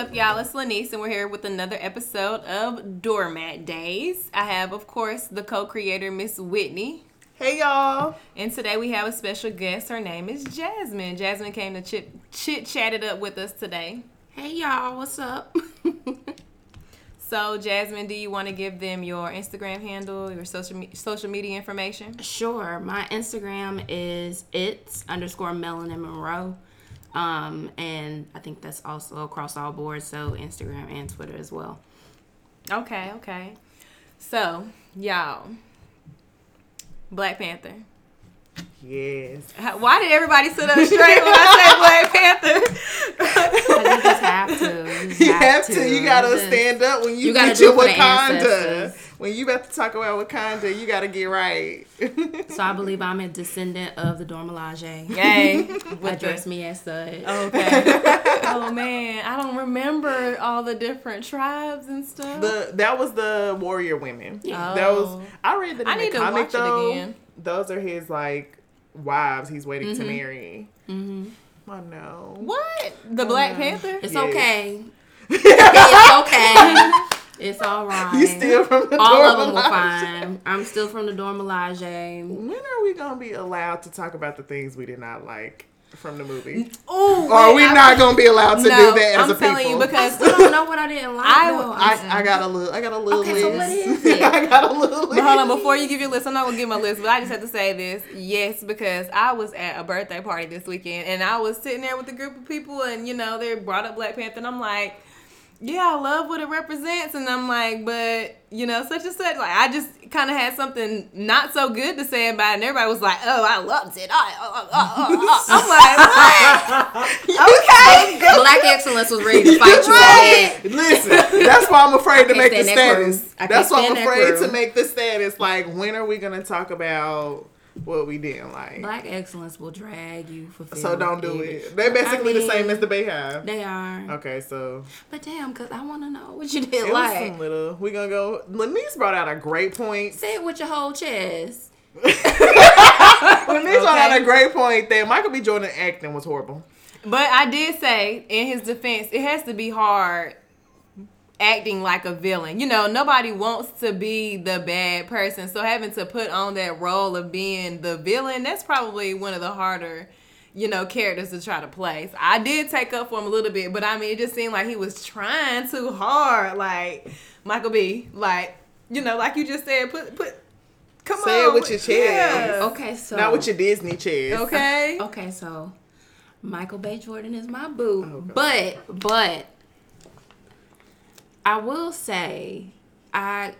up, y'all? It's Lanice, and we're here with another episode of Doormat Days. I have, of course, the co-creator, Miss Whitney. Hey, y'all. And today we have a special guest. Her name is Jasmine. Jasmine came to chit-chat it up with us today. Hey, y'all. What's up? So, Jasmine, do you want to give them your Instagram handle, your social media information? Sure. My Instagram is its_Melanin Monroe. And I think that's also across all boards, so Instagram and Twitter as well. Okay. So, y'all, Black Panther. Yes. Why did everybody sit up straight when I say Black Panther? You just have to. You have to. You gotta stand up when you get your Wakanda. When you about to talk about Wakanda, you gotta get right. So I believe I'm a descendant of the Dora Milaje. Yay. Address me as such. Okay. Oh man, I don't remember all the different tribes and stuff. That was the warrior women. Yeah. That was. I read that in the comic though. It again. Those are his wives he's waiting to marry. Mm-hmm. Oh no. What? The Black Panther? It's okay. It's okay. It's all right. You still from the all Dora of them were Milaje? fine. I'm still from the Dora Milaje. When are we gonna be allowed to talk about the things we did not like from the movie? Ooh, or are we not gonna be allowed to do that as a people? I'm telling you because I don't know what I didn't like. I got a little okay, list. so what is it? I got a little list. But hold on, before you give your list, I'm not gonna give my list, but I just have to say this. Yes, because I was at a birthday party this weekend and I was sitting there with a group of people and they brought up Black Panther and I'm like, yeah, I love what it represents, and I'm like, but such and such. Like, I just kind of had something not so good to say about it, and everybody was like, "Oh, I loved it." I'm like, what? Okay. Black excellence was ready to fight you. Right. Listen, that's why I'm afraid to make the status. That's why I'm afraid to make the status. Like, when are we gonna talk about what we didn't like? Black excellence will drag you for film. So don't do it. They're basically the same as the Bayhive. They are. Okay, so. But damn, because I want to know what you didn't It like. was some little. We gonna go. Lanice brought out a great point. Say it with your whole chest. Lanice brought out a great point that Michael B. Jordan acting was horrible. But I did say, in his defense, it has to be hard acting like a villain. Nobody wants to be the bad person. So having to put on that role of being the villain, that's probably one of the harder, characters to try to play. So I did take up for him a little bit, but I mean, it just seemed like he was trying too hard. Like, Michael B., like you just said, come on. Say it with your chest. Yeah. Okay, so. Not with your Disney chest. Okay. Okay, so. Michael B. Jordan is my boo. Oh, but. I will say, I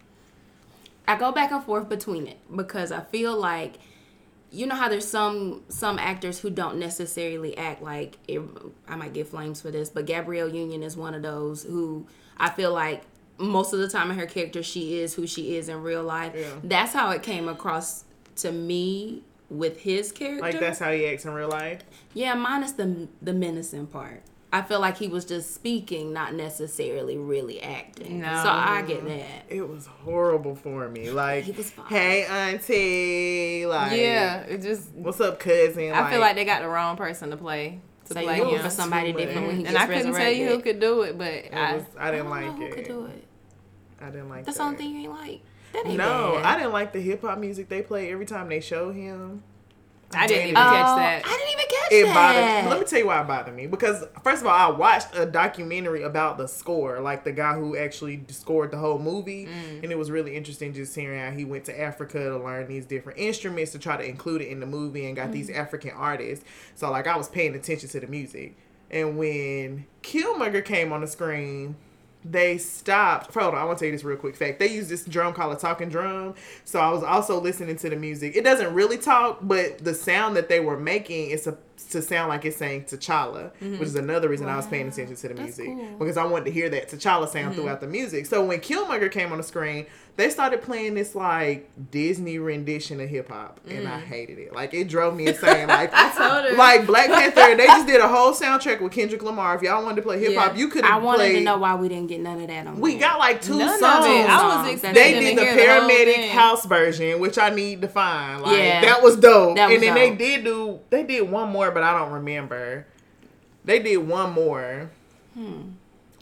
go back and forth between it because I feel like, how there's some actors who don't necessarily act like it. I might get flames for this, but Gabrielle Union is one of those who I feel like most of the time in her character she is who she is in real life. Yeah. That's how it came across to me with his character. Like that's how he acts in real life? Yeah, minus the menacing part. I feel like he was just speaking, not necessarily really acting. No. So I get that. It was horrible for me. Like, he was fine. Hey, auntie. Like, yeah, it just. What's up, cousin? I feel like they got the wrong person to play. So you looking for somebody different when he gets resurrected. And I couldn't tell you who could do it, but I didn't like it. Who could do it? I didn't like That's that. the only thing you ain't like. That ain't No, bad. I didn't like the hip hop music they play every time they show him. I didn't even catch that. I didn't even catch It that. bothered me. Let me tell you why it bothered me. Because, first of all, I watched a documentary about the score. Like, the guy who actually scored the whole movie. And it was really interesting just hearing how he went to Africa to learn these different instruments to try to include it in the movie and got these African artists. So, like, I was paying attention to the music. And when Killmonger came on the screen, they stopped. Hold on, I want to tell you this real quick fact. They use this drum called a talking drum. So I was also listening to the music. It doesn't really talk, but the sound that they were making is to sound like it's saying T'Challa, which is another reason I was paying attention to the music. Cool. Because I wanted to hear that T'Challa sound throughout the music. So when Killmonger came on the screen, they started playing this like Disney rendition of hip hop, and I hated it. Like it drove me insane. Like I told her. Like Black Panther, they just did a whole soundtrack with Kendrick Lamar. If y'all wanted to play hip hop, you could have played. I wanted to know why we didn't get none of that on. We got like two None songs. of it. I was expecting They to did the hear the whole paramedic thing. house version, which I need to find. Like Yeah. that was dope. That was and then dope. they did one more, but I don't remember. They did one more.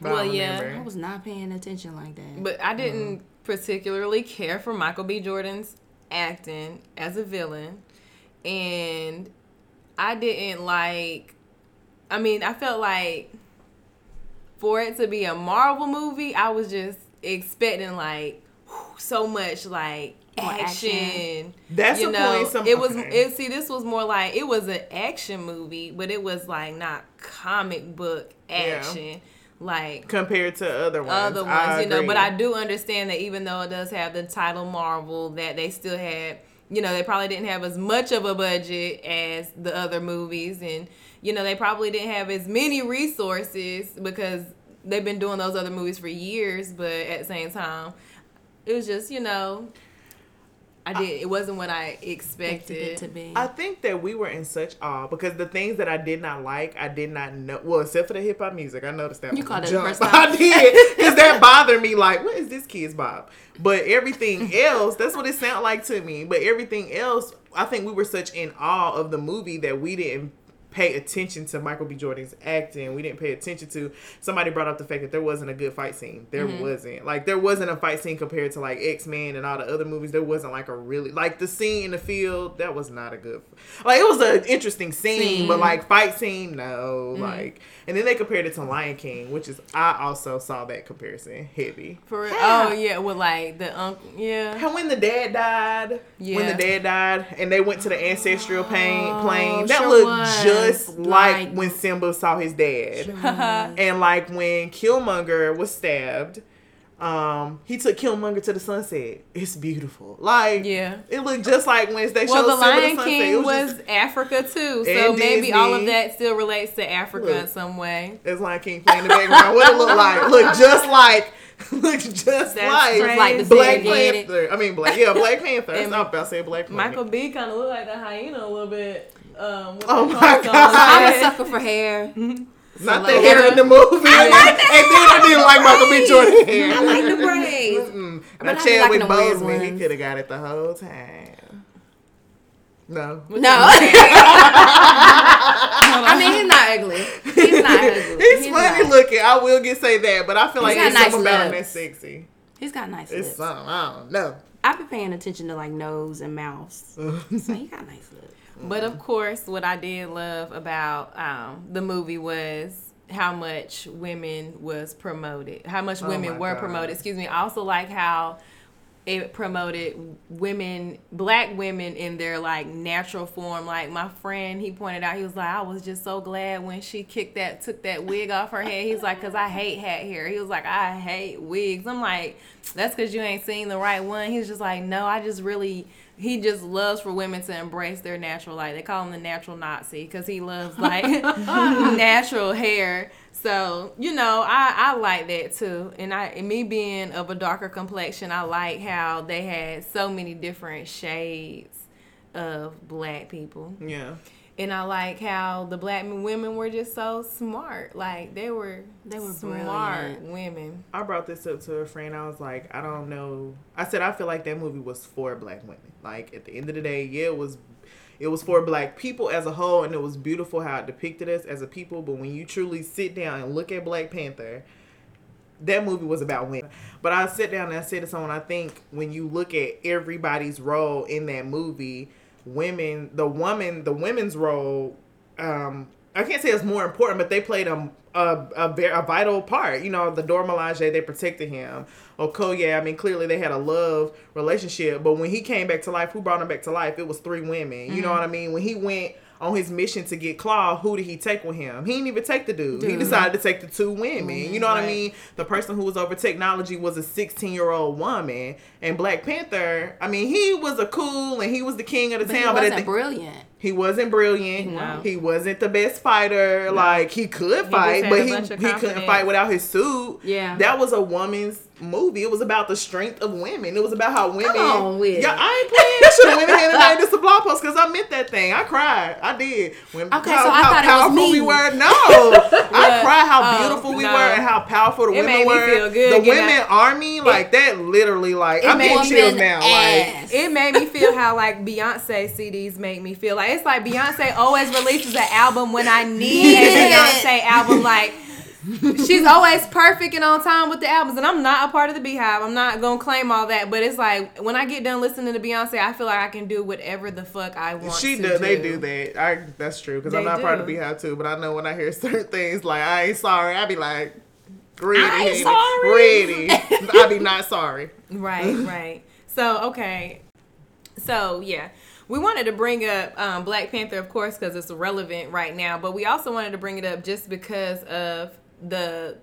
But I Well, don't yeah, remember. I was not paying attention like that. But I didn't particularly care for Michael B. Jordan's acting as a villain. And I didn't like... I mean, I felt like for it to be a Marvel movie, I was just expecting, like, so much, like, More action. That's you the know, point. it was. See, this was more like it was an action movie, but it was like not comic book action, like compared to other ones. other ones, I you know. agree. But I do understand that even though it does have the title Marvel, that they still had, you know, they probably didn't have as much of a budget as the other movies, and you know, they probably didn't have as many resources because they've been doing those other movies for years. But at the same time, it was just, you know. It wasn't what I expected it to be. I think that we were in such awe because the things that I did not like, I did not know. Well, except for the hip hop music, I noticed that. You called it the jump. first time. I did because that bothered me. Like, what is this Kid's Bop? But everything else, that's what it sounded like to me. But everything else, I think we were such in awe of the movie that we didn't pay attention to Michael B. Jordan's acting. We didn't pay attention to, somebody brought up the fact that there wasn't a good fight scene. There wasn't. Like, there wasn't a fight scene compared to, like, X-Men and all the other movies. There wasn't, like, a really, like, the scene in the field, that was not a good, like, it was an interesting scene, but, like, fight scene, no. Like, and then they compared it to Lion King, which is, I also saw that comparison heavy. for real. Oh yeah, with like the uncle, yeah. How when the dad died, and they went to the ancestral plane, that sure looked was. just like Like- when Simba saw his dad. And like when Killmonger was stabbed, he took Killmonger to the sunset. It's beautiful. Like, Yeah. it looked just like when they Well, showed the Simba Lion the sunset. King It was just, Africa too, so And maybe all of Disney. that still relates to Africa Look. in some way. there's Lion King playing in the background. What it look like? Look just like That's like the Black variegated. Panther. I mean, Black Panther. I was about to say Black Panther. Michael B kind of looked like the hyena a little bit. With Oh the my parts on God. his I'm a head. sucker for hair. Not So, the like, hair in the movie. And then I didn't like Michael B. Jordan hair. I like the braids. Mm-mm. But Now I be Chadwick liking the weird Boseman, he ones. could have got it the whole time. No. No. I mean, he's not ugly. He's not ugly. He's funny not. looking. I will say that, but I feel like He's got there's something nice about him lips. that's sexy. He's got nice It's lips. something. I don't know. I've been paying attention to like nose and mouth. So he got nice lips. But of course, what I did love about the movie was how much women was promoted, how much women my were God. promoted. Excuse me. I also like how it promoted women, black women in their like natural form. Like my friend, he pointed out, he was like, I was just so glad when she took that wig off her head. He's like, cause I hate hat hair. He was like, I hate wigs. I'm like, that's cause you ain't seen the right one. He was just like, no, he just loves for women to embrace their natural light. They call him the natural Nazi because he loves like natural hair. So, you know, I like that too. And me being of a darker complexion, I like how they had so many different shades of black people. Yeah. And I like how the black women were just so smart. Like they were smart brilliant. women. I brought this up to a friend. I was like, I don't know. I said, I feel like that movie was for black women. Like, at the end of the day, yeah, it was for black people as a whole, and it was beautiful how it depicted us as a people. But when you truly sit down and look at Black Panther, that movie was about women. But I sat down and I said to someone, I think when you look at everybody's role in that movie, the women's role, I can't say it's more important, but they played a vital part. You know, the Dora Milaje, they protected him. Okoye, I mean, clearly they had a love relationship, but when he came back to life, who brought him back to life? It was 3 women. You know what I mean? When he went on his mission to get Claw, who did he take with him? He didn't even take the dude. He decided to take the 2 women. You know what I mean? The person who was over technology was a 16-year-old woman. And Black Panther, I mean, he was a cool and he was the king of the But he town. wasn't brilliant. He wasn't brilliant. No. He wasn't the best fighter. Like, he could fight, had but a he bunch of couldn't confidence. fight without his suit. Yeah. That was a woman's movie. It was about the strength of women. It was about how women... Come on with it. Yeah, I ain't playing. I should have went ahead and made this a blog post because I meant that thing. I cried. I did. When, Okay, so I thought it was powerful me. we were. No. I cried how beautiful we no. were and how powerful the It women made me were. feel good The getting women that- army, like that literally, like, I'm made getting me chills feel now. ass. Like, It made me feel how like Beyonce CDs make me feel. Like it's like Beyonce always releases an album when I need a Yeah. Beyonce album. Like she's always perfect and on time with the albums. And I'm not a part of the Beehive. I'm not gonna claim all that. But it's like when I get done listening to Beyonce, I feel like I can do whatever the fuck I want. They do that. That's true because I'm not part of the Beehive too. But I know when I hear certain things like I ain't sorry, I be like, ready. I be not sorry. Right. So okay. So yeah. We wanted to bring up Black Panther, of course, because it's relevant right now. But we also wanted to bring it up just because of the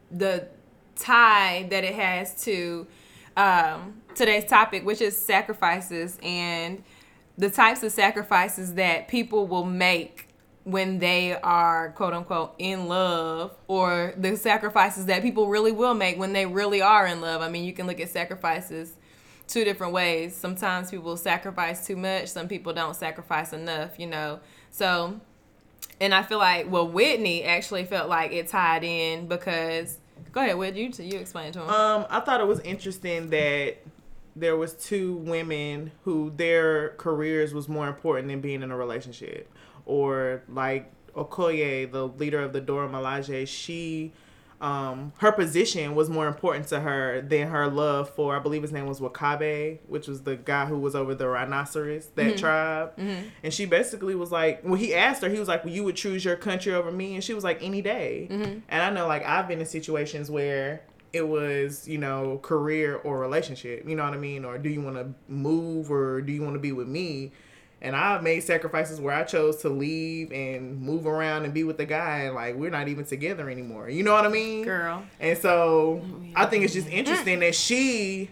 tie that it has to today's topic, which is sacrifices and the types of sacrifices that people will make when they are, quote unquote, in love, or the sacrifices that people really will make when they really are in love. I mean, you can look at sacrifices two different ways. Sometimes people sacrifice too much. Some people don't sacrifice enough, So, and I feel like, Whitney actually felt like it tied in because, go ahead, Whit, you explain it to him. I thought it was interesting that there was two women who their careers was more important than being in a relationship. Or like Okoye, the leader of the Dora Milaje, she... her position was more important to her than her love for, I believe his name was Wakabe, which was the guy who was over the rhinoceros, that tribe. Mm-hmm. And she basically was like, when he asked her, he was like, well, you would choose your country over me? And she was like, any day. Mm-hmm. And I know, like, I've been in situations where it was, career or relationship, you know what I mean? Or do you want to move or do you want to be with me? And I've made sacrifices where I chose to leave and move around and be with the guy, and like we're not even together anymore. You know what I mean? Girl. And so I think it's just interesting that she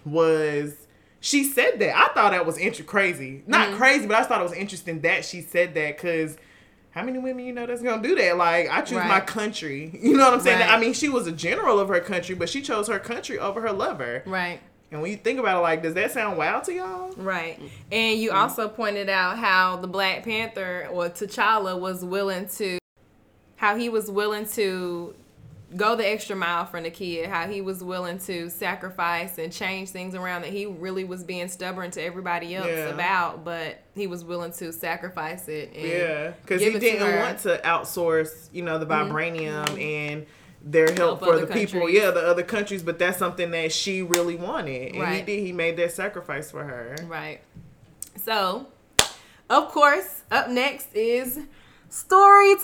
said that. I thought that was crazy. Not crazy, but I thought it was interesting that she said that because how many women that's gonna do that? Like, I choose my country. You know what I'm saying? Right. I mean, she was a general of her country, but she chose her country over her lover. Right. And when you think about it, like, does that sound wild to y'all? Right. And you also pointed out how the Black Panther, or T'Challa, how he was willing to go the extra mile for the kid, how he was willing to sacrifice and change things around that he really was being stubborn to everybody else about, but he was willing to sacrifice it. And because he didn't want to outsource, the vibranium and their help for the people, the other countries, but that's something that she really wanted, and he made that sacrifice for her. Right. So, of course, up next is story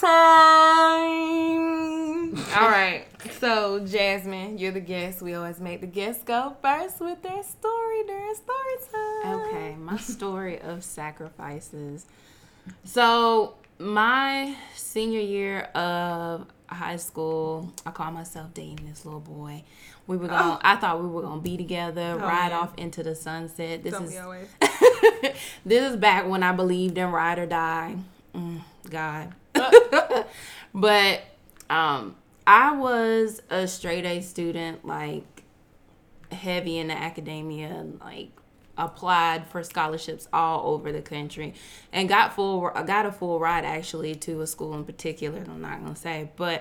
time. All right. So, Jasmine, you're the guest. We always make the guests go first with their story during story time. Okay, my story of sacrifices. So, my senior year of high school, I called myself dating this little boy. I thought we were gonna be together, ride off into the sunset. This is back when I believed in ride or die. God. But I was a straight A student, like heavy into academia, like applied for scholarships all over the country, and got a full ride actually to a school in particular. I'm not gonna say, but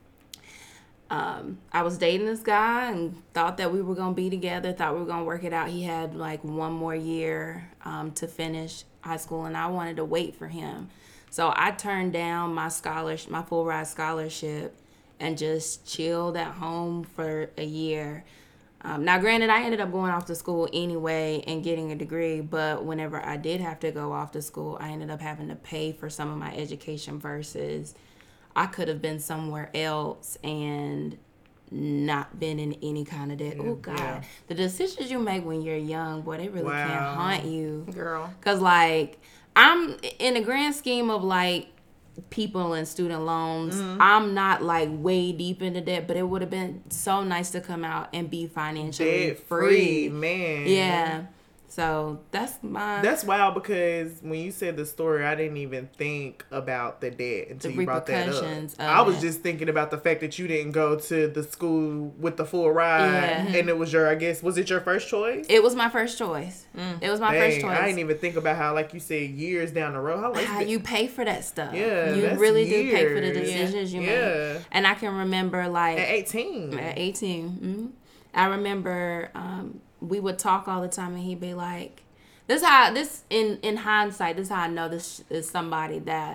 I was dating this guy and thought that we were gonna be together. Thought we were gonna work it out. He had like one more year to finish high school, and I wanted to wait for him. So I turned down my full ride scholarship, and just chilled at home for a year. Now, granted, I ended up going off to school anyway and getting a degree, but whenever I did have to go off to school, I ended up having to pay for some of my education versus I could have been somewhere else and not been in any kind of debt. Oh, God. Yeah. The decisions you make when you're young, boy, they really can haunt you. Girl. Because, like, I'm in the grand scheme of, like, people and student loans, I'm not like way deep into debt, but it would have been so nice to come out and be financially free, man. Yeah. So that's wild, because when you said the story, I didn't even think about the debt until you brought that up. I was just thinking about the fact that you didn't go to the school with the full ride, and it was was it your first choice? It was my first choice. It was my first choice. I didn't even think about how, like you said, years down the road, how you pay for that stuff. Yeah, you really do pay for the decisions you make. And I can remember, like, at 18. Mm-hmm. I remember we would talk all the time, and he'd be like, in hindsight, this is how I know this is somebody that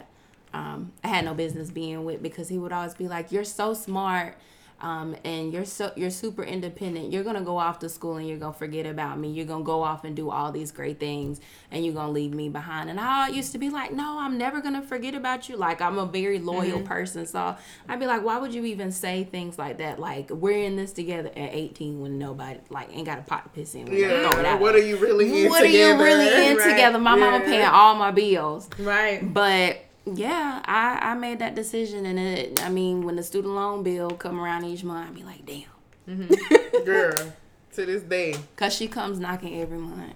I had no business being with, because he would always be like, "You're so smart, and you're super independent. You're gonna go off to school and you're gonna forget about me. You're gonna go off and do all these great things, and you're gonna leave me behind." And I used to be like, "No, I'm never gonna forget about you. Like, I'm a very loyal person." So I'd be like, "Why would you even say things like that? Like, we're in this together at 18 when nobody like ain't got a pot to piss in. Yeah, what are you really in what together? What are you really in Right. together? My mama paying all my bills." Right. But yeah, I made that decision, and when the student loan bill come around each month, I'd be like, damn. Girl, to this day. Cause she comes knocking every month.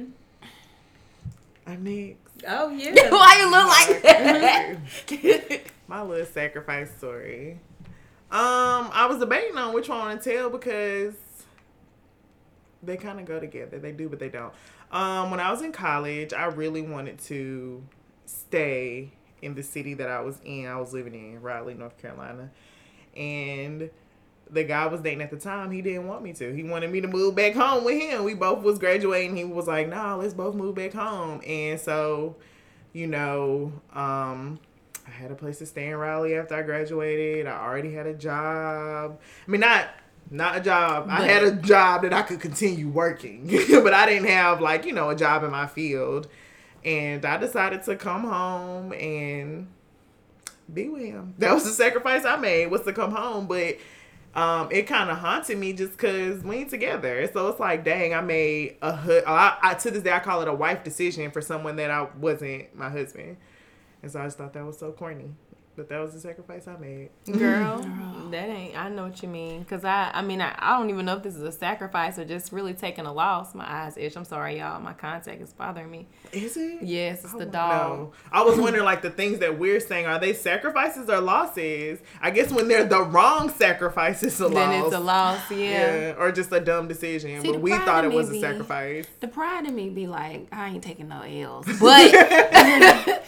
I'm next. Oh yeah. Why you look like that? My little sacrifice story. I was debating on which one I want to tell because they kind of go together. They do, but they don't. When I was in college, I really wanted to stay in the city that I was in. I was living in Raleigh, North Carolina. And the guy I was dating at the time, he didn't want me to. He wanted me to move back home with him. We both was graduating. He was like, "No, let's both move back home." And so, I had a place to stay in Raleigh after I graduated. I already had a job. I mean, not a job. I had a job that I could continue working. But I didn't have, a job in my field. And I decided to come home and be with him. That was the sacrifice I made, was to come home. But it kind of haunted me just because we ain't together. So it's like, dang, I made to this day, I call it a wife decision for someone that I wasn't my husband. And so I just thought that was so corny. But that was the sacrifice I made. Girl, that ain't, I know what you mean. Because I don't even know if this is a sacrifice or just really taking a loss. My eyes itch. I'm sorry, y'all. My contact is bothering me. Is it? Yes, it's the dog. No. I was wondering, the things that we're saying, are they sacrifices or losses? I guess when they're the wrong sacrifice, it's a loss. Then it's a loss, yeah. Or just a dumb decision. See, but we thought it was a sacrifice. The pride in me be like, I ain't taking no L's. But,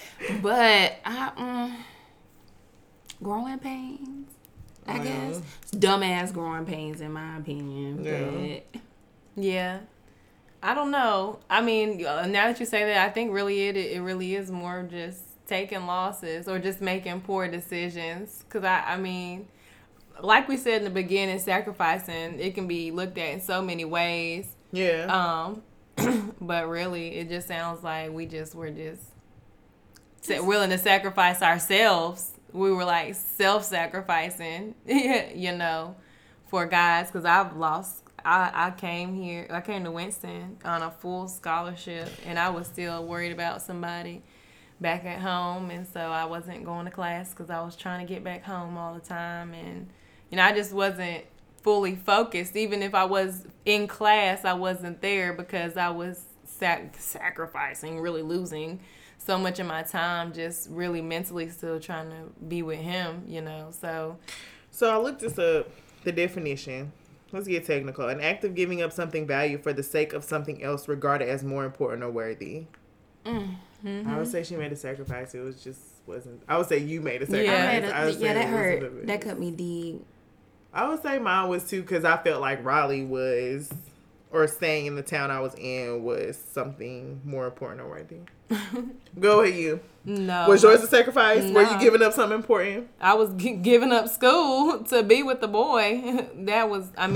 growing pains, I guess. Dumbass growing pains, in my opinion. Yeah. But Yeah. I don't know. I mean, now that you say that, I think really it really is more of just taking losses or just making poor decisions. Because, I mean, like we said in the beginning, sacrificing, it can be looked at in so many ways. Yeah. But really, it just sounds like we're just willing to sacrifice ourselves. We were like self-sacrificing, for guys. Because I came to Winston on a full scholarship, and I was still worried about somebody back at home. And so I wasn't going to class because I was trying to get back home all the time. And, I just wasn't fully focused. Even if I was in class, I wasn't there because I was sacrificing, really losing so much of my time, just really mentally still trying to be with him, so I looked this up, the definition. Let's get technical. An act of giving up something valuable for the sake of something else regarded as more important or worthy. Mm-hmm. I would say she made a sacrifice. It was just wasn't. I would say you made a sacrifice. That hurt. That cut me deep. I would say mine was too, because I felt like Raleigh was, or staying in the town I was in was something more important or worthy. Go ahead, you. No. Was yours a sacrifice? No. Were you giving up something important? I was giving up school to be with the boy. That was, that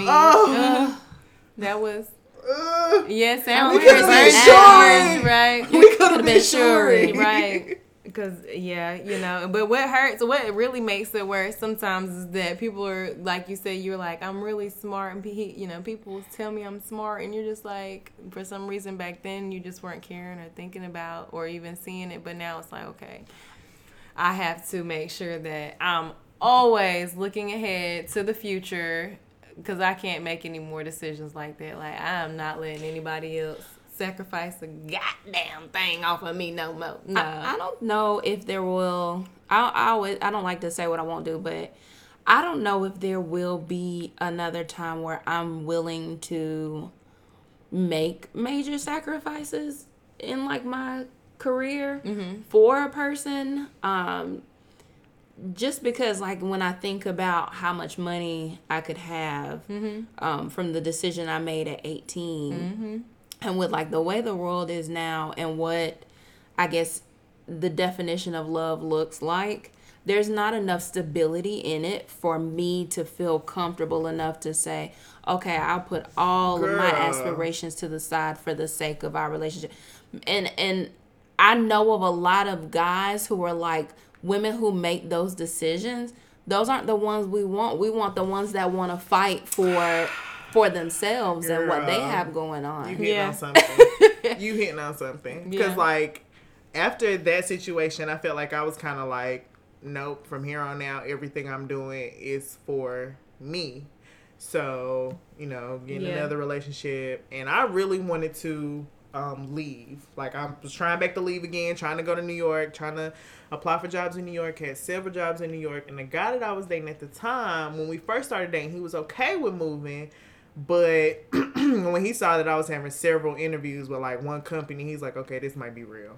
was, yeah, Sam. We could have been sure. Right. We could have been sure. Right. Because, but what really makes it worse sometimes is that people are, like you said, you're like, I'm really smart. And, people tell me I'm smart. And you're just like, for some reason back then, you just weren't caring or thinking about or even seeing it. But now it's like, okay, I have to make sure that I'm always looking ahead to the future, because I can't make any more decisions like that. Like, I am not letting anybody else sacrifice a goddamn thing off of me no more. No. I don't know if there will. I don't like to say what I won't do, but I don't know if there will be another time where I'm willing to make major sacrifices in my career for a person. Just because when I think about how much money I could have from the decision I made at 18. And with the way the world is now, and what I guess the definition of love looks like, there's not enough stability in it for me to feel comfortable enough to say, okay, I'll put all of my aspirations to the side for the sake of our relationship. And I know of a lot of guys who are like, women who make those decisions, those aren't the ones we want. We want the ones that want to fight for themselves and what they have going on. You hitting on something. You hitting on something. Because, like, after that situation, I felt like I was kind of like, nope, from here on out, everything I'm doing is for me. So, getting another relationship. And I really wanted to leave. Like, I was trying back to leave again, trying to go to New York, trying to apply for jobs in New York, had several jobs in New York. And the guy that I was dating at the time, when we first started dating, he was okay with moving. But when he saw that I was having several interviews with like one company, he's like, okay, this might be real.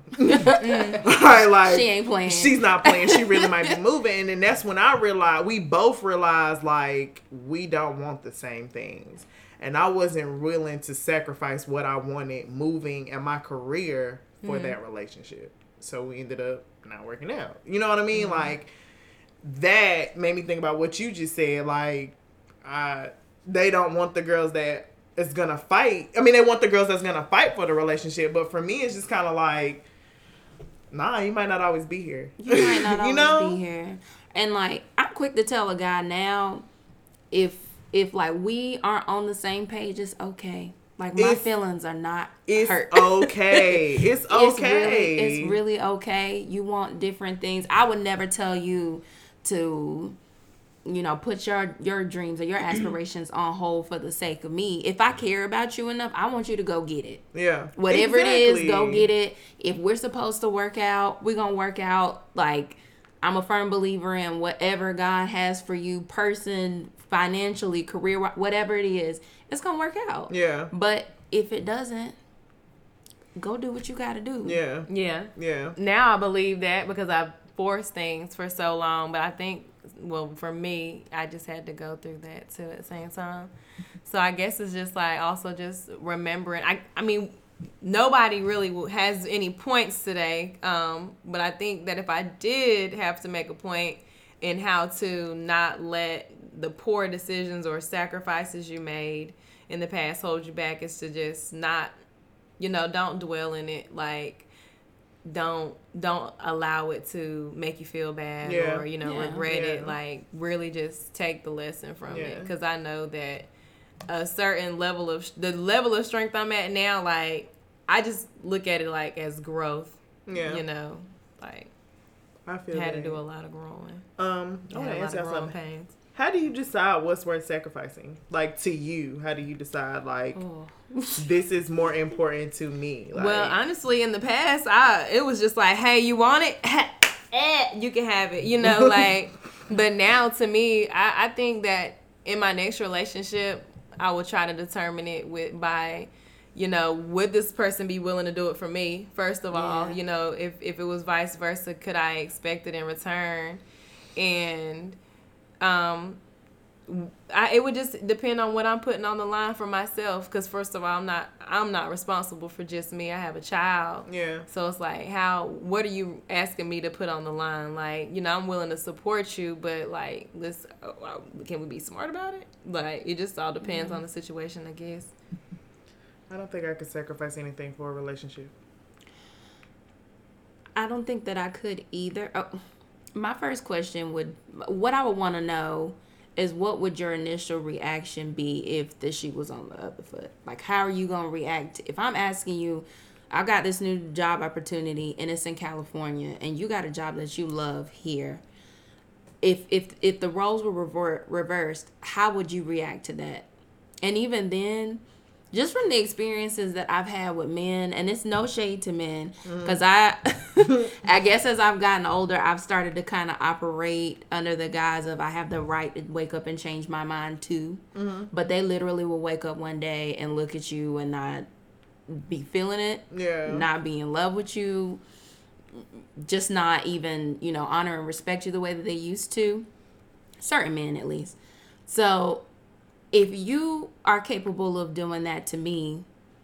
like, she ain't playing. She's not playing. She really might be moving. And then that's when I realized, we both realized, like, we don't want the same things. And I wasn't willing to sacrifice what I wanted moving and my career for that relationship. So we ended up not working out. You know what I mean? Like, that made me think about what you just said. Like, they don't want the girls that is gonna fight. I mean, they want the girls that's gonna fight for the relationship. But for me, it's just kind of like, nah, you might not always be here. You might not always be here. And like, I'm quick to tell a guy now, if like we aren't on the same page, it's okay. Like, my feelings are not hurt. Okay. It's okay. It's really okay. You want different things. I would never tell you to, put your dreams or your aspirations on hold for the sake of me. If I care about you enough, I want you to go get it. Yeah. Whatever it is, go get it. If we're supposed to work out, we're going to work out. Like, I'm a firm believer in whatever God has for you, person, financially, career, whatever it is, it's going to work out. Yeah. But if it doesn't, go do what you got to do. Yeah. Yeah. Yeah. Now I believe that because I've forced things for so long, but I think, well, for me, I just had to go through that too at the same time. So I guess it's just like also just remembering. I mean, nobody really has any points today, but I think that if I did have to make a point in how to not let the poor decisions or sacrifices you made in the past hold you back, is to just not, don't dwell in it. Like, don't allow it to make you feel bad or regret it. Like, really just take the lesson from it, because I know that a certain level of strength I'm at now, like, I just look at it like as growth. Like, I had to do a lot of growing. I want to ask you something. Pains. How do you decide what's worth sacrificing? Like, to you, how do you decide, like, this is more important to me? Like, well, honestly, in the past, it was just like, hey, you want it? You can have it, like, but now to me, I think that in my next relationship, I will try to determine it by, would this person be willing to do it for me? First of all, if it was vice versa, could I expect it in return? And it would just depend on what I'm putting on the line for myself. Because first of all, I'm not responsible for just me. I have a child. Yeah. So it's like, what are you asking me to put on the line? Like, I'm willing to support you, but like, can we be smart about it? Like, it just all depends on the situation, I guess. I don't think I could sacrifice anything for a relationship. I don't think that I could either. My first question what I would want to know is, what would your initial reaction be if the shoe was on the other foot? Like, how are you going to react? If I'm asking you, I got this new job opportunity and it's in California, and you got a job that you love here. If the roles were reversed, how would you react to that? And even then, just from the experiences that I've had with men, and it's no shade to men, because I guess as I've gotten older, I've started to kind of operate under the guise of I have the right to wake up and change my mind too. Mm-hmm. But they literally will wake up one day and look at you and not be feeling it, not be in love with you, just not even, honor and respect you the way that they used to. Certain men, at least. So if you are capable of doing that to me,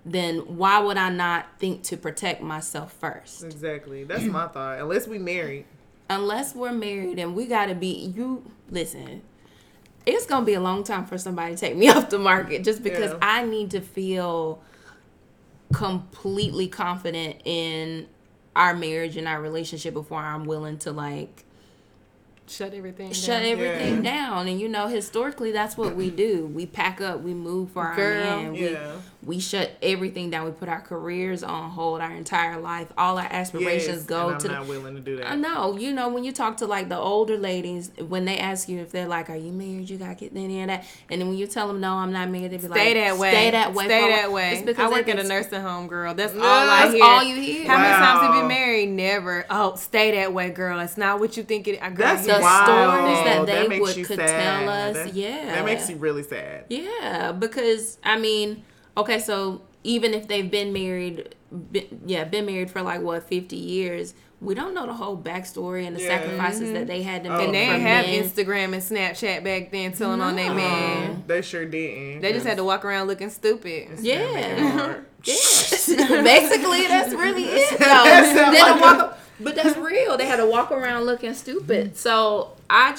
then why would I not think to protect myself first? Exactly. That's my thought. Unless we married. Unless we're married, and we gotta be, listen, it's gonna be a long time for somebody to take me off the market, just because I need to feel completely confident in our marriage and our relationship before I'm willing to like shut everything down. And historically, that's what we do. We pack up, we move for our man. We shut everything down. We put our careers on hold, our entire life. All our aspirations go and to. I'm not willing to do that. I know. When you talk to like the older ladies, when they ask you if they're like, "Are you married? You gotta get any of that." And then when you tell them, "No, I'm not married," they be like, "Stay that way. Stay that way. Stay that way." It's because I work at a nursing home, girl. That's all I That's hear. all you hear. How many times have you been married? Never. Oh, stay that way, girl. It's not what you think it. That's the wild. stories that they that could sad. tell us. That makes you really sad. Yeah, because okay, so even if they've been married, been married for like 50 years, we don't know the whole backstory and the sacrifices that they had to make. And they didn't have Instagram and Snapchat back then telling on their man. They sure didn't. They just had to walk around looking stupid. Yeah. Basically, that's really it. No, but that's real. They had to walk around looking stupid. So I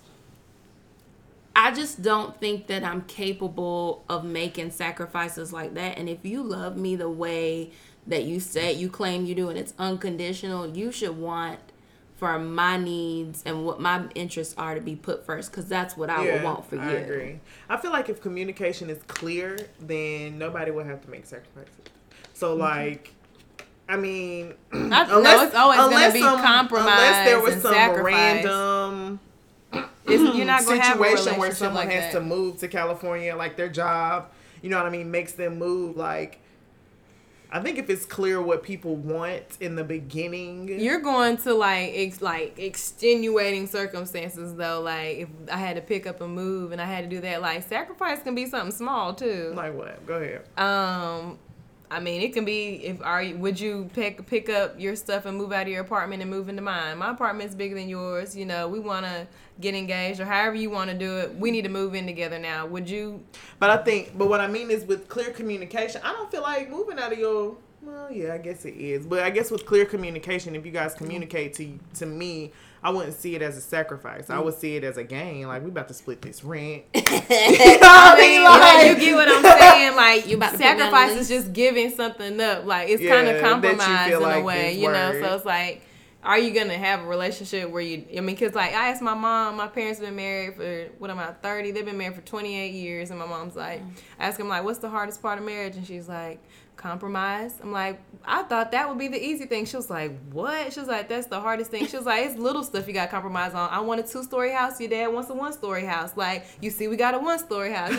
just don't think that I'm capable of making sacrifices like that. And if you love me the way that you claim you do, and it's unconditional, you should want for my needs and what my interests are to be put first, because that's what I would want for you. I agree. I feel like if communication is clear, then nobody will have to make sacrifices. So like, it's always going to be compromise. Unless there was some sacrifice. Random you're not gonna have a situation where someone like has to move to California, like their job, makes them move. Like, I think if it's clear what people want in the beginning, you're going to like extenuating circumstances though. Like if I had to pick up and move and I had to do that, like sacrifice can be something small too. Like what? Go ahead. It can be would you pick up your stuff and move out of your apartment and move into mine? My apartment's bigger than yours. We want to get engaged or however you want to do it. We need to move in together now. Would you? But what I mean is with clear communication, I don't feel like moving out of your. Well, yeah, I guess it is. But I guess with clear communication, if you guys communicate to me, I wouldn't see it as a sacrifice. I would see it as a gain. Like, we about to split this rent. You know what I mean? Like, you get what I'm saying? Like, you about to sacrifice is just giving something up. Like, it's kind of compromise in a way, So it's like, are you going to have a relationship where because like, I asked my mom, my parents have been married for, 30? They've been married for 28 years. And my mom's like, I asked him, like, what's the hardest part of marriage? And she's like, compromise. I'm like, I thought that would be the easy thing. She was like, what? She was like, that's the hardest thing. She was like, it's little stuff you got to compromise on. I want a 2-story house. Your dad wants a 1-story house. Like, you see, we got a 1-story house.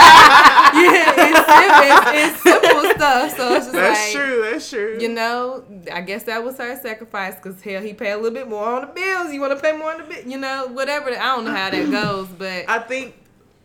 It's simple stuff. So it's just that's true. I guess that was her sacrifice because hell, he paid a little bit more on the bills. You want to pay more on the bill, whatever. I don't know how that goes, but I think,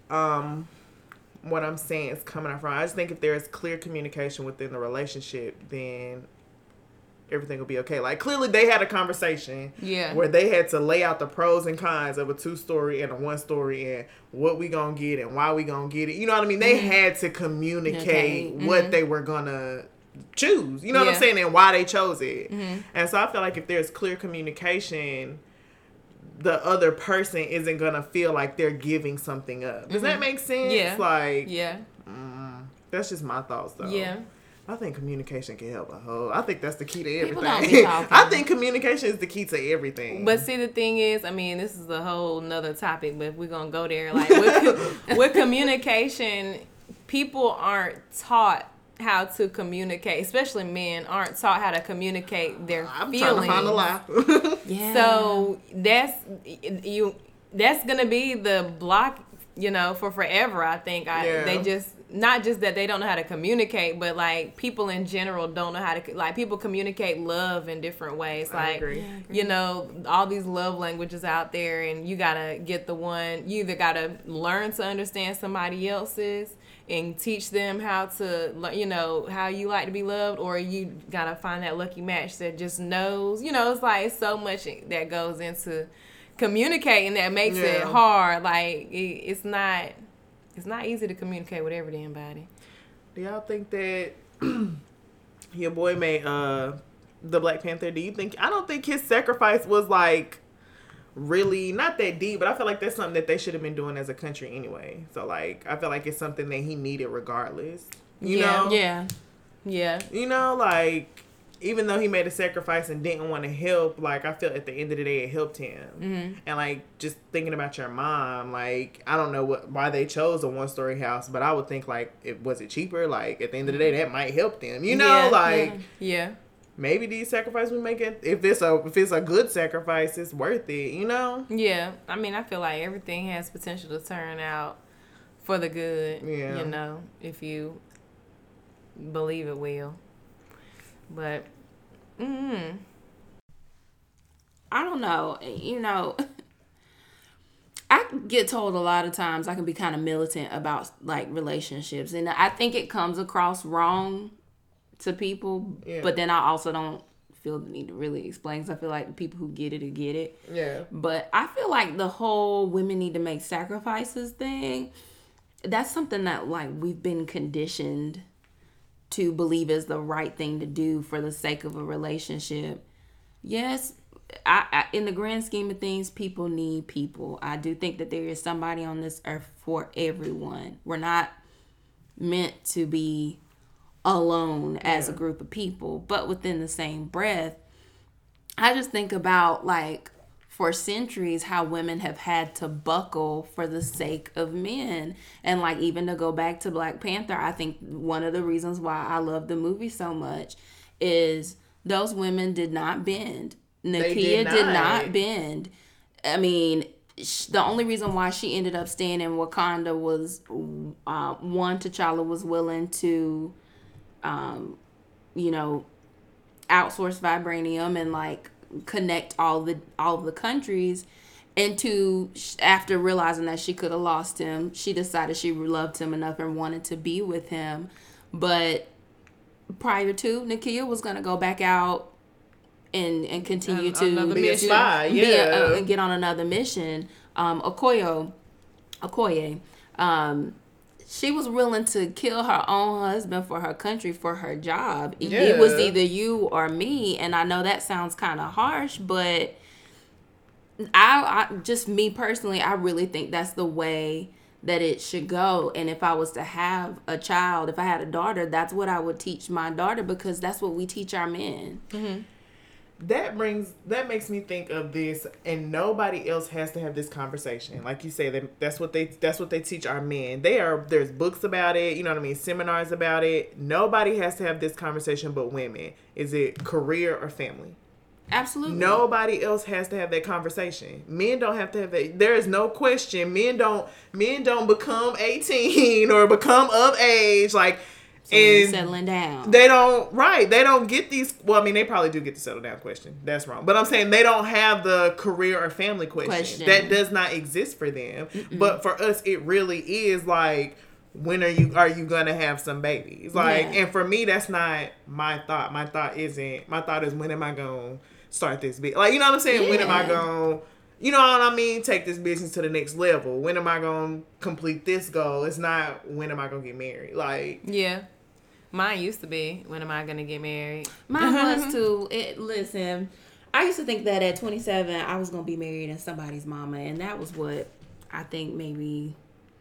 what I'm saying is coming out from. I just think if there is clear communication within the relationship, then everything will be okay. Like, clearly they had a conversation where they had to lay out the pros and cons of a 2-story and a 1-story and what we gonna get and why we gonna get it. You know what I mean? They had to communicate what they were gonna choose. You know what I'm saying? And why they chose it. And so I feel like if there's clear communication, the other person isn't gonna feel like they're giving something up. Does that make sense? Yeah. Like, that's just my thoughts, though. Yeah. I think communication can help a whole. I think that's the key to everything. People don't be talking. I think communication is the key to everything. But see, the thing is, this is a whole nother topic, but if we're gonna go there, like with communication, people aren't taught how to communicate, especially men aren't taught how to communicate their feelings. I'm trying to find a lie. Yeah. So that's gonna be the block, for forever. I think they just not just that they don't know how to communicate, but like people in general don't know how to like people communicate love in different ways. Like, I agree. All these love languages out there, and you gotta get the one. You either gotta learn to understand somebody else's and teach them how to, how you like to be loved, or you gotta find that lucky match that just knows. It's like so much that goes into communicating that makes it hard. Like it's not easy to communicate with every damn body. Do y'all think that your boy made the Black Panther. Do you think? I don't think his sacrifice was like really not that deep, but I feel like that's something that they should have been doing as a country anyway. So like, I feel like it's something that he needed regardless. You know? Yeah. You know, like, even though he made a sacrifice and didn't want to help, like, I feel at the end of the day it helped him. Mm-hmm. And like, just thinking about your mom, like, I don't know why they chose a 1-story house, but I would think like, was it cheaper? Like, at the end of the day, that might help them. You know, yeah. Maybe these sacrifices we make it, if it's a good sacrifice, it's worth it, you know? Yeah. I mean, I feel like everything has potential to turn out for the good. Yeah. You know, if you believe it will. But I don't know. You know, I get told a lot of times I can be kind of militant about like relationships, and I think it comes across wrong to people, but then I also don't feel the need to really explain, because I feel like the people who get it get it. Yeah. But I feel like the whole women need to make sacrifices thing, that's something that like we've been conditioned to believe is the right thing to do for the sake of a relationship. Yes, I in the grand scheme of things, people need people. I do think that there is somebody on this earth for everyone. We're not meant to be alone as a group of people, but within the same breath, I just think about like for centuries how women have had to buckle for the sake of men. And like, even to go back to Black Panther, I think one of the reasons why I love the movie so much is those women did not bend. Nakia did not bend. I mean, the only reason why she ended up staying in Wakanda was one, T'Challa was willing to outsource vibranium and like connect all of the countries, and to, after realizing that she could have lost him, she decided she loved him enough and wanted to be with him. But prior to, Nakia was gonna go back out and continue to be a spy, and get on another mission. Okoye, she was willing to kill her own husband for her country, for her job. Yeah. It was either you or me. And I know that sounds kind of harsh, but I just, me personally, I really think that's the way that it should go. And if I was to have a child, if I had a daughter, that's what I would teach my daughter, because that's what we teach our men. Mm-hmm. That makes me think of this, and nobody else has to have this conversation. Like you say, that's what they teach our men. There's books about it, you know what I mean, seminars about it. Nobody has to have this conversation but women. Is it career or family? Absolutely. Nobody else has to have that conversation. Men don't have to have that. There is no question. Men don't become 18 or become of age, like. So and settling down. They don't get these. Well, I mean, they probably do get the settle down question. That's wrong. But I'm saying they don't have the career or family question. That does not exist for them. Mm-mm. But for us, it really is like, when are you gonna have some babies? Like, and for me, that's not my thought. My thought is, when am I gonna start this business? Like, you know what I'm saying? Yeah. When am I gonna, you know what I mean, take this business to the next level? When am I gonna complete this goal? It's not, when am I gonna get married? Like, yeah. Mine used to be, when am I going to get married? Mine was too. Listen, I used to think that at 27, I was going to be married and somebody's mama. And that was what, I think maybe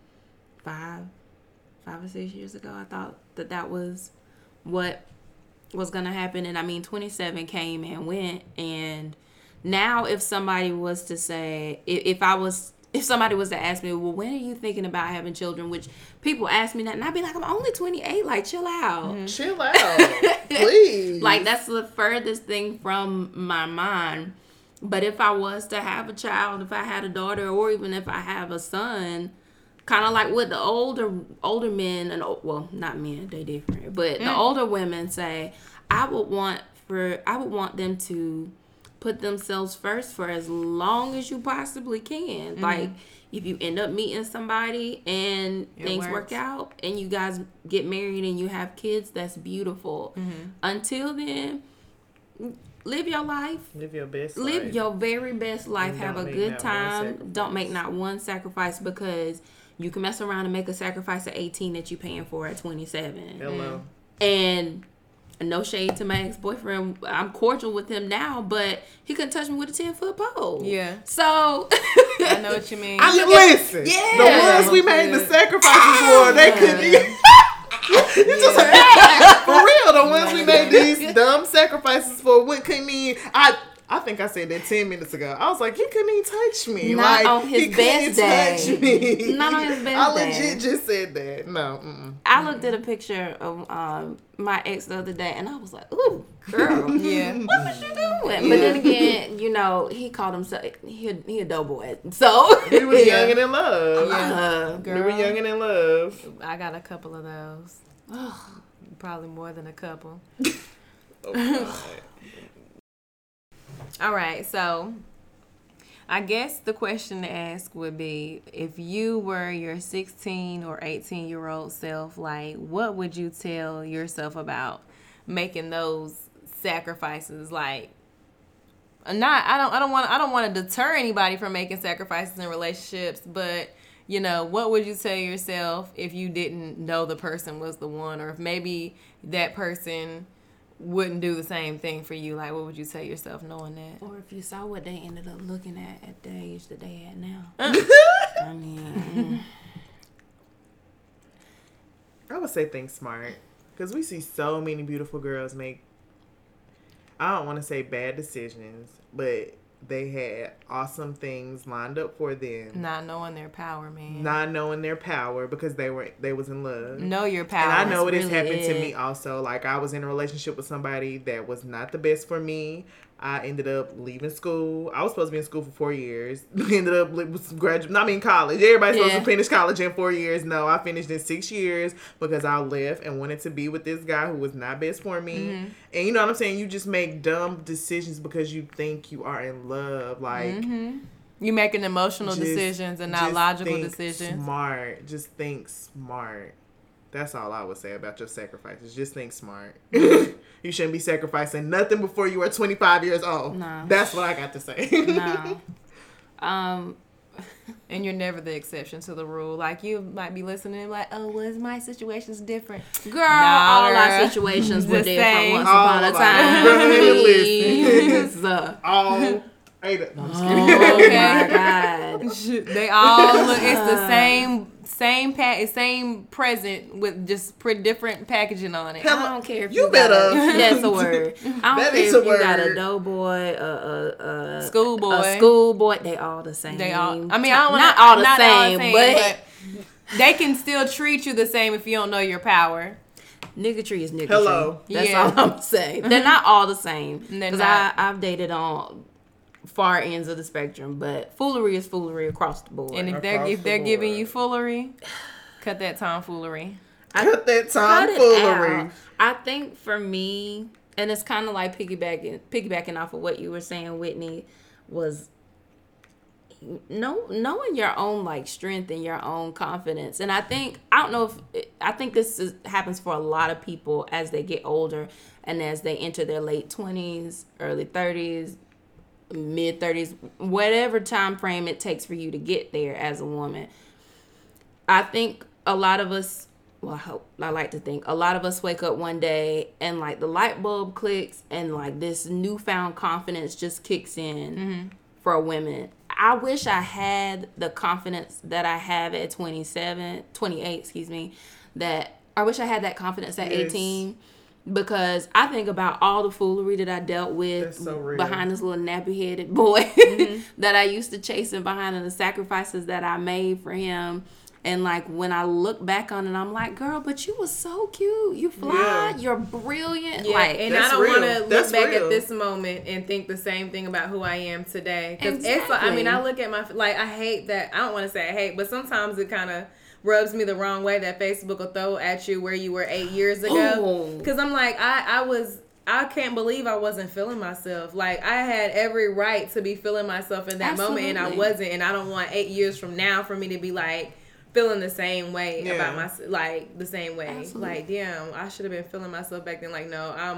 5 or 6 years ago, I thought that was what was going to happen. And I mean, 27 came and went. And now if somebody was to say, if somebody was to ask me, well, when are you thinking about having children? Which people ask me that, and I'd be like, I'm only 28. Like, chill out. Mm-hmm. Chill out. Please. Like, that's the furthest thing from my mind. But if I was to have a child, if I had a daughter, or even if I have a son, kind of like what the older men, and well, not men, they different, but the older women say, I would want them to put themselves first for as long as you possibly can. Mm-hmm. Like, if you end up meeting somebody and things work out and you guys get married and you have kids, that's beautiful. Mm-hmm. Until then, live your life. Live your best life. Live your very best life. Have a good time. Don't make not one sacrifice, because you can mess around and make a sacrifice at 18 that you're paying for at 27. Hello. And no shade to my ex-boyfriend. I'm cordial with him now, but he couldn't touch me with a 10-foot pole. Yeah. So I know what you mean. Listen, yeah. the ones we made the sacrifices for, they couldn't even. You just for real, the ones we made these dumb sacrifices for, what couldn't even. I think I said that 10 minutes ago. I was like, he couldn't even touch me. Not like, on his he couldn't best day. touch me. Not on his best I day. legit just said that. No. I looked at a picture of my ex the other day, and I was like, "Ooh, girl, Yeah. what was you doing?" But then again, you know, he called himself he a doughboy, so We were young and in love. Yeah. We were young and in love. I got a couple of those. Probably more than a couple. Oh, God. All right, so I guess the question to ask would be, if you were your 16 or 18-year-old self, like, what would you tell yourself about making those sacrifices? Like, I don't want to deter anybody from making sacrifices in relationships, but you know, what would you tell yourself if you didn't know the person was the one, or if maybe that person wouldn't do the same thing for you? Like, what would you tell yourself knowing that? or if you saw what they ended up looking at the age that they at now. I mean, I would say think smart, because we see so many beautiful girls make, I don't want to say bad decisions, but they had awesome things lined up for them. Not knowing their power, man. Not knowing their power because they was in love. Know your power. And I know it has really happened to it. me also. Like, I was in a relationship with somebody that was not the best for me. I ended up leaving school. I was supposed to be in school for 4 years. Ended up with college. Everybody's supposed to finish college in 4 years. No, I finished in 6 years because I left and wanted to be with this guy who was not best for me. Mm-hmm. And you know what I'm saying? You just make dumb decisions because you think you are in love. Like, You making emotional just- decisions and not just logical think decisions. Smart. Just think smart. That's all I would say about your sacrifices. Just think smart. You shouldn't be sacrificing nothing before you are 25 years old. No. That's what I got to say. no. And you're never the exception to the rule. Like, you might be listening and like, oh, well, my situation's different. Girl, all our situations were The different same. once All upon a of time. ours. Please. All. Hey, no, I'm just kidding. Oh Okay. my God. They all look, it's the same present with just different packaging on it. I don't care if You got better. that's a word. I don't That care is if a you got word. a doughboy, a Schoolboy. schoolboy. They all the same. They all. I mean, I don't want not all the same, but they can still treat you the same if you don't know your power. niggatry is niggatry. Hello. That's Yeah. all I'm saying. They're not all the same. They're Because not. I've dated on far ends of the spectrum, but foolery is foolery across the board. And if Across they're the giving board. you foolery, cut that tomfoolery. Cut that Cut it tomfoolery. out. I think for me, and it's kind of like piggybacking off of what you were saying, Whitney, was knowing your own like strength and your own confidence. And I think this happens for a lot of people as they get older and as they enter their late 20s, early 30s, mid 30s, whatever time frame it takes for you to get there as a woman. I think a lot of us, I like to think a lot of us wake up one day and like the light bulb clicks and like this newfound confidence just kicks in for women. I wish I had the confidence that I have at 28, that I wish I had that confidence at Yes. 18, because I think about all the foolery that I dealt with That's so real. behind this little nappy-headed boy that I used to chase him behind, and the sacrifices that I made for him. And like when I look back on it, I'm like, girl, but you was so cute. You fly. Yeah. You're brilliant. Yeah, Like, and that's I don't real. want to look That's back real. at this moment and think the same thing about who I am today. Because it's like, I Exactly. mean, I look at I hate that. I don't want to say I hate, but sometimes it kind of rubs me the wrong way that Facebook will throw at you where you were 8 years ago. Oh. Because I'm like, I can't believe I wasn't feeling myself. Like, I had every right to be feeling myself in that moment, and I Absolutely. wasn't. And I don't want 8 years from now for me to be like feeling the same way Yeah. about the same way. Absolutely. Like, damn, I should have been feeling myself back then. Like, no,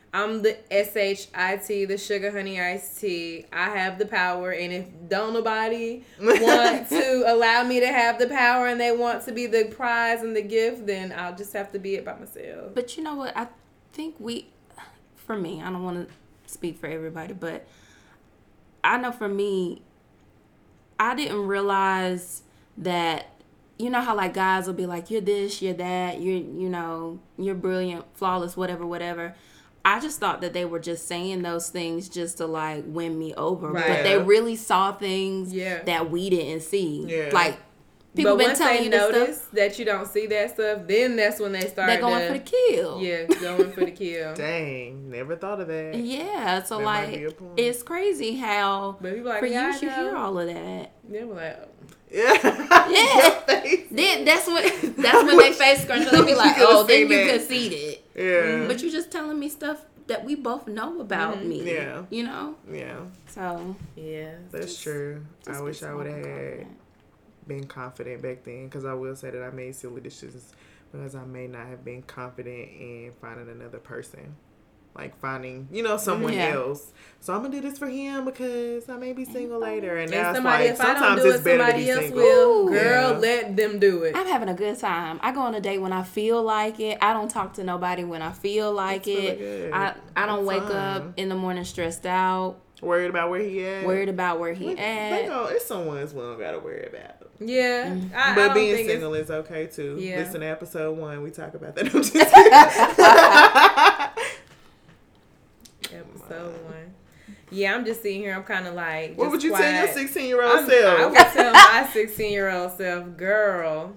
I'm the SHIT, the sugar honey iced tea. I have the power, and if don't nobody want to allow me to have the power and they want to be the prize and the gift, then I'll just have to be it by myself. But you know what? I think for me, I don't want to speak for everybody, but I know for me, I didn't realize that, you know how like guys will be like, you're this, you're that, you're brilliant, flawless, whatever. I just thought that they were just saying those things just to like win me over. Right. But they really saw things that we didn't see. Yeah. Like people been telling you this notice stuff, that you don't see that stuff, then that's when they start they're going for the kill. Yeah, going for the kill. Dang, never thought of that. Yeah, so That might be a like point. it's crazy how But people like, for yeah, years you hear all of that. They were like, Yeah. Then that's when they face scrunch up. They be like, oh, then you conceded. Yeah. But you just telling me stuff that we both know about me. Yeah. You know? Yeah. So yeah, That's true. I just wish get I would have had confident. been confident back then, because I will say that I made silly decisions because I may not have been confident in finding another person. Like finding, someone else. So I'm going to do this for him because I may be single later. And now it's like, if I don't sometimes do it's it, better to somebody be else single. will. Girl, Yeah. let them do it. I'm having a good time. I go on a date when I feel like it. I don't talk to nobody when I feel like That's really it. good. I don't That's wake fine. up in the morning stressed out, Worried about where he at. worried about where he at. It's someone's we don't got to worry about. Yeah, I But don't being think single is okay too. Yeah. Listen to episode 1. We talk about that. Episode 1. Yeah, I'm just sitting here. I'm kind of like. What would you tell your 16-year-old I self? would tell my 16-year-old self, girl,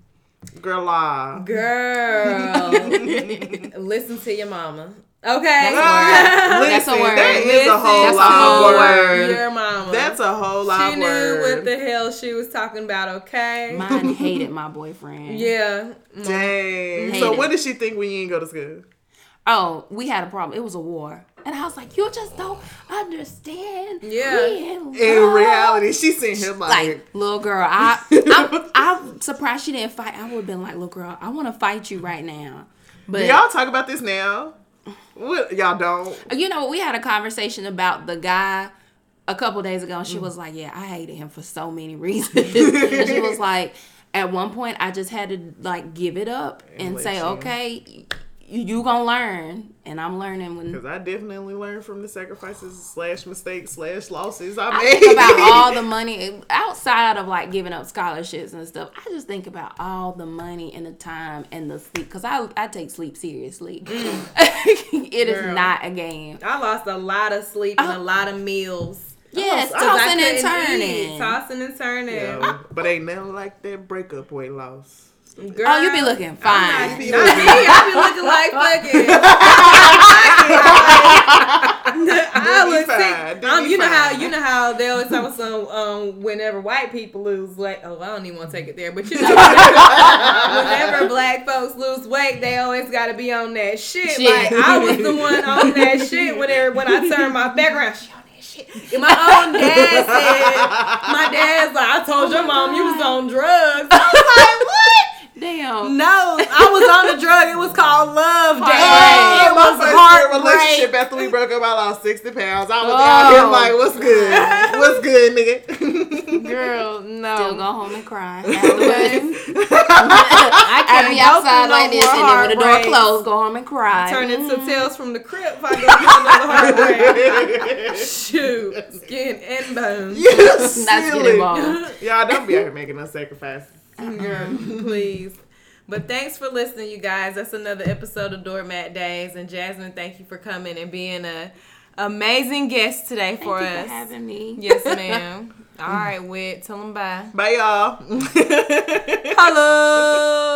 listen to your mama. Okay, That's a word. That is a whole That's a lot whole of word. word. Your mama. That's a whole lot She of knew word. what the hell she was talking about. Okay. Mine hated my boyfriend. Yeah. Dang. Hate So it. what did she think when you didn't go to school? Oh, we had a problem. It was a war. And I was like, you just don't understand. Yeah. We in In love. reality, she seen him Like, little girl, I'm surprised she didn't fight. I would have been like, little girl, I want to fight you right now. But do y'all talk about this now? What y'all don't? you know, we had a conversation about the guy a couple days ago, and she was like, yeah, I hated him for so many reasons. And she was like, at one point, I just had to like give it up and let say, you- okay, you gonna learn, and I'm learning when. Because I definitely learned from the sacrifices / mistakes / losses I I made. think about all the money outside of like giving up scholarships and stuff. I just think about all the money and the time and the sleep, because I take sleep seriously. It is Girl. not a game. I lost a lot of sleep and a lot of meals. Yes, 'Cause I tossing and couldn't eat. turning. Tossing and turning. Yeah, but ain't nothing like that breakup weight loss. Girl, Oh, you be looking fine. Not me. I be looking like fucking. I look sick. You know how they always talk about some whenever white people lose weight. Oh, I don't even want to take it there, but you know, whenever black folks lose weight, they always got to be on that shit. Like I was the one on that shit when I turned my back around. She on that shit. And my own dad said, my dad's like, I told your mom you was on drugs. I was like, what? Damn. No, I was on the drug. It was called love, Dad. Oh, It my was first heartbreak. relationship after we broke up, I lost 60 pounds. I was out here like, what's good? What's good, nigga? Girl, no. Still go home and cry. Afterwards, I I be outside go through like no this, more and then when the door heartbreaks. closed, go home and cry. Turn into Tales from the Crypt if I go through another heartbreak. Shoot, skin and bones. Yes, That's getting involved. Y'all don't be out here making no sacrifices. Girl, please. But thanks for listening, you guys. That's another episode of Doormat Days. And Jasmine, thank you for coming and being a amazing guest today for Thank you us. for having me. Yes, ma'am. All right, Whit. Tell them bye. Bye, y'all. Hello.